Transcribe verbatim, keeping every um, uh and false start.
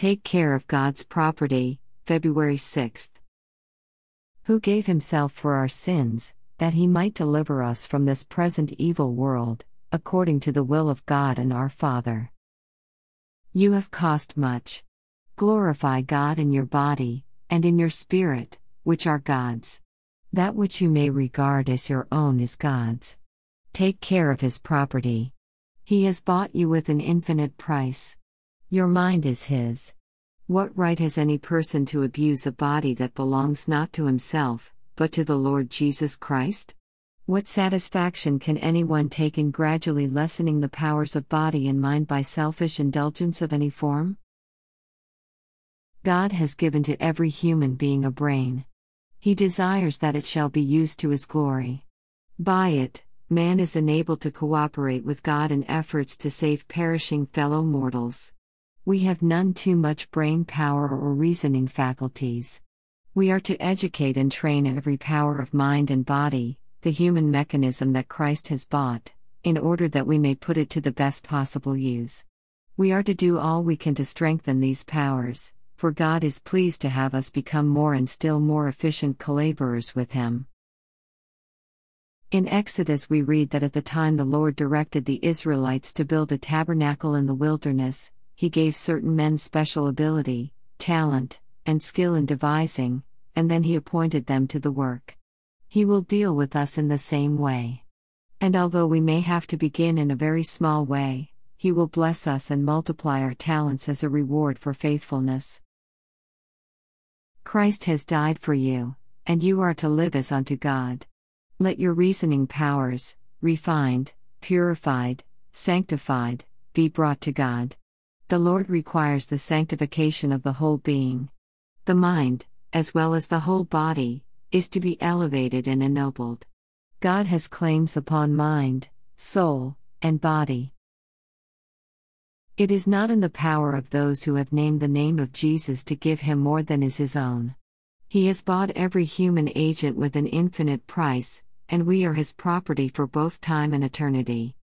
Take care of God's property, February sixth. Who gave himself for our sins, that he might deliver us from this present evil world, according to the will of God and our Father. You have cost much. Glorify God in your body, and in your spirit, which are God's. That which you may regard as your own is God's. Take care of his property. He has bought you with an infinite price. Your mind is his. What right has any person to abuse a body that belongs not to himself, but to the Lord Jesus Christ? What satisfaction can anyone take in gradually lessening the powers of body and mind by selfish indulgence of any form? God has given to every human being a brain. He desires that it shall be used to his glory. By it, man is enabled to cooperate with God in efforts to save perishing fellow mortals. We have none too much brain power or reasoning faculties. We are to educate and train every power of mind and body, the human mechanism that Christ has bought, in order that we may put it to the best possible use. We are to do all we can to strengthen these powers, for God is pleased to have us become more and still more efficient collaborers with him. In Exodus we read that at the time the Lord directed the Israelites to build a tabernacle in the wilderness, he gave certain men special ability, talent, and skill in devising, and then he appointed them to the work. He will deal with us in the same way. And although we may have to begin in a very small way, he will bless us and multiply our talents as a reward for faithfulness. Christ has died for you, and you are to live as unto God. Let your reasoning powers, refined, purified, sanctified, be brought to God. The Lord requires the sanctification of the whole being. The mind, as well as the whole body, is to be elevated and ennobled. God has claims upon mind, soul, and body. It is not in the power of those who have named the name of Jesus to give him more than is his own. He has bought every human agent with an infinite price, and we are his property for both time and eternity.